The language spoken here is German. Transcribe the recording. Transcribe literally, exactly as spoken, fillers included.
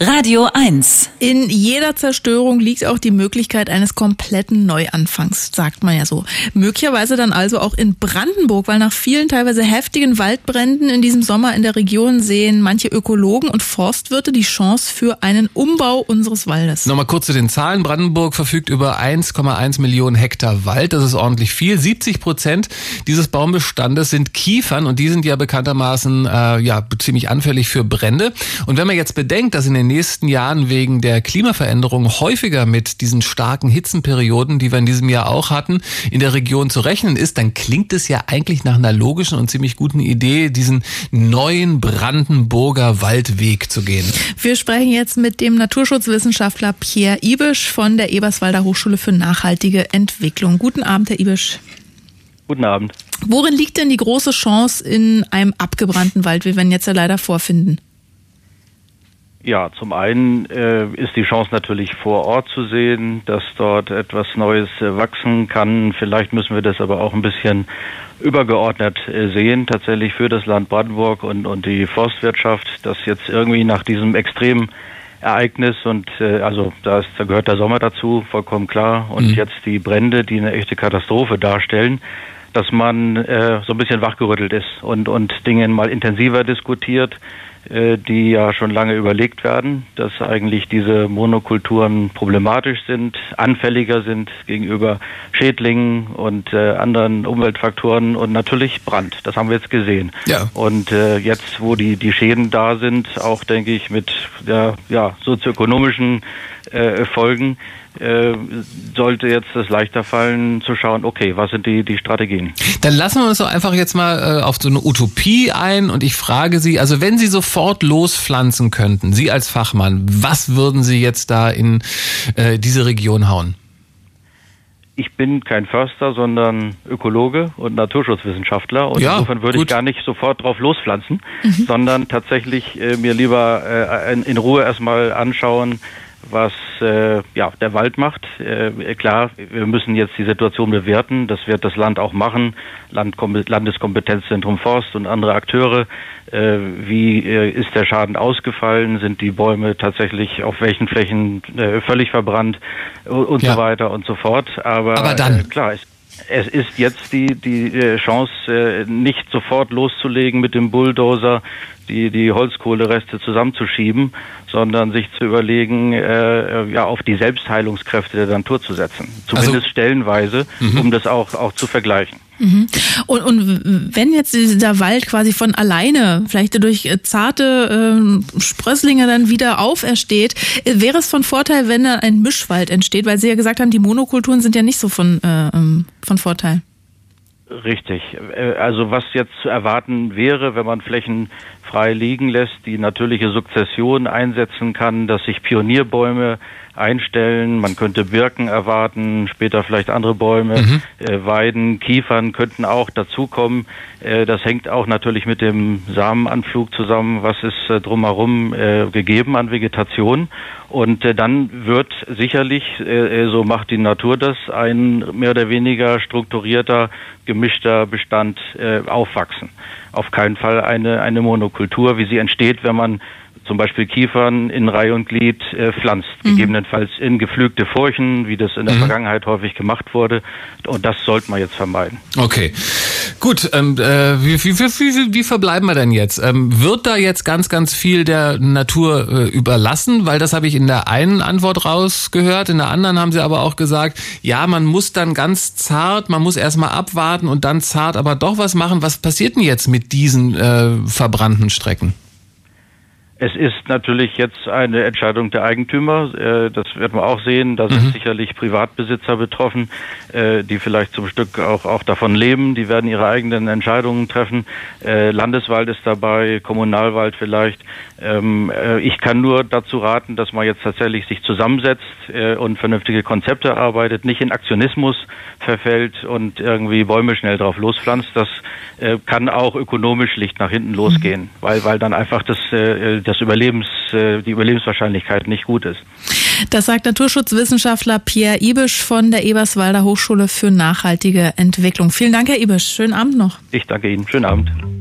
Radio eins. In jeder Zerstörung liegt auch die Möglichkeit eines kompletten Neuanfangs, sagt man ja so. Möglicherweise dann also auch in Brandenburg, weil nach vielen teilweise heftigen Waldbränden in diesem Sommer in der Region sehen manche Ökologen und Forstwirte die Chance für einen Umbau unseres Waldes. Nochmal kurz zu den Zahlen. Brandenburg verfügt über eins Komma eins Millionen Hektar Wald. Das ist ordentlich viel. siebzig Prozent dieses Baumbestandes sind Kiefern und die sind ja bekanntermaßen äh, ja ziemlich anfällig für Brände. Und wenn man jetzt bedenkt, dass in den nächsten Jahren wegen der Klimaveränderung häufiger mit diesen starken Hitzenperioden, die wir in diesem Jahr auch hatten, in der Region zu rechnen ist, dann klingt es ja eigentlich nach einer logischen und ziemlich guten Idee, diesen neuen Brandenburger Waldweg zu gehen. Wir sprechen jetzt mit dem Naturschutzwissenschaftler Pierre Ibisch von der Eberswalder Hochschule für nachhaltige Entwicklung. Guten Abend, Herr Ibisch. Guten Abend. Worin liegt denn die große Chance in einem abgebrannten Wald, wie wir ihn jetzt ja leider vorfinden? Ja, zum einen äh, ist die Chance natürlich vor Ort zu sehen, dass dort etwas Neues äh, wachsen kann. Vielleicht müssen wir das aber auch ein bisschen übergeordnet äh, sehen, tatsächlich für das Land Brandenburg und, und die Forstwirtschaft, dass jetzt irgendwie nach diesem extremen Ereignis und äh, also da, ist, da gehört der Sommer dazu, vollkommen klar, und mhm. jetzt die Brände, die eine echte Katastrophe darstellen, dass man äh, so ein bisschen wachgerüttelt ist und, und Dinge mal intensiver diskutiert, die ja schon lange überlegt werden, dass eigentlich diese Monokulturen problematisch sind, anfälliger sind gegenüber Schädlingen und äh, anderen Umweltfaktoren und natürlich Brand. Das haben wir jetzt gesehen. Ja. Und äh, jetzt, wo die die Schäden da sind, auch denke ich mit der ja, sozioökonomischen äh, Folgen, äh, sollte jetzt es leichter fallen zu schauen, okay, was sind die die Strategien? Dann lassen wir uns doch einfach jetzt mal äh, auf so eine Utopie ein und ich frage Sie, also wenn Sie sofort lospflanzen könnten, Sie als Fachmann, was würden Sie jetzt da in äh, diese Region hauen? Ich bin kein Förster, sondern Ökologe und Naturschutzwissenschaftler und ja, insofern würde gut. ich gar nicht sofort drauf lospflanzen, mhm. sondern tatsächlich äh, mir lieber äh, in, in Ruhe erstmal anschauen, was äh, ja der Wald macht. Äh, klar, wir müssen jetzt die Situation bewerten. Das wird das Land auch machen. Land, Landeskompetenzzentrum Forst und andere Akteure. Äh, wie äh, ist der Schaden ausgefallen? Sind die Bäume tatsächlich auf welchen Flächen äh, völlig verbrannt und ja. so weiter und so fort. Aber, Aber dann äh, klar ist Es ist jetzt die die Chance, nicht sofort loszulegen mit dem Bulldozer, die die Holzkohlereste zusammenzuschieben, sondern sich zu überlegen, äh, ja auf die Selbstheilungskräfte der Natur zu setzen. Zumindest also, stellenweise, mhm. um das auch auch zu vergleichen. Mhm. Und, und wenn jetzt dieser Wald quasi von alleine, vielleicht durch zarte äh, Sprösslinge dann wieder aufersteht, wäre es von Vorteil, wenn da ein Mischwald entsteht, weil Sie ja gesagt haben, die Monokulturen sind ja nicht so von, äh, von Vorteil. Richtig. Also was jetzt zu erwarten wäre, wenn man Flächen frei liegen lässt, die natürliche Sukzession einsetzen kann, dass sich Pionierbäume einstellen, man könnte Birken erwarten, später vielleicht andere Bäume, mhm. äh, Weiden, Kiefern könnten auch dazukommen. Äh, das hängt auch natürlich mit dem Samenanflug zusammen, was ist äh, drumherum äh, gegeben an Vegetation. Und äh, dann wird sicherlich, äh, so macht die Natur das, ein mehr oder weniger strukturierter, gemischter Bestand äh, aufwachsen. Auf keinen Fall eine, eine Monokultur, wie sie entsteht, wenn man zum Beispiel Kiefern in Reihe und Glied äh, pflanzt, mhm. gegebenenfalls in gepflügte Furchen, wie das in der mhm. Vergangenheit häufig gemacht wurde. Und das sollte man jetzt vermeiden. Okay, gut. Ähm, äh, wie, wie, wie, wie verbleiben wir denn jetzt? Ähm, wird da jetzt ganz, ganz viel der Natur äh, überlassen? Weil das habe ich in der einen Antwort rausgehört. In der anderen haben Sie aber auch gesagt, ja, man muss dann ganz zart, man muss erstmal abwarten und dann zart aber doch was machen. Was passiert denn jetzt mit diesen äh, verbrannten Strecken? Es ist natürlich jetzt eine Entscheidung der Eigentümer, das wird man auch sehen, da sind mhm. sicherlich Privatbesitzer betroffen, die vielleicht zum Stück auch auch davon leben, die werden ihre eigenen Entscheidungen treffen, Landeswald ist dabei, Kommunalwald vielleicht. Ich kann nur dazu raten, dass man jetzt tatsächlich sich zusammensetzt und vernünftige Konzepte erarbeitet, nicht in Aktionismus verfällt und irgendwie Bäume schnell drauf lospflanzt. Das kann auch ökonomisch Licht nach hinten losgehen, mhm. weil weil dann einfach das das Überlebens, die Überlebenswahrscheinlichkeit nicht gut ist. Das sagt Naturschutzwissenschaftler Pierre Ibisch von der Eberswalder Hochschule für nachhaltige Entwicklung. Vielen Dank, Herr Ibisch. Schönen Abend noch. Ich danke Ihnen. Schönen Abend.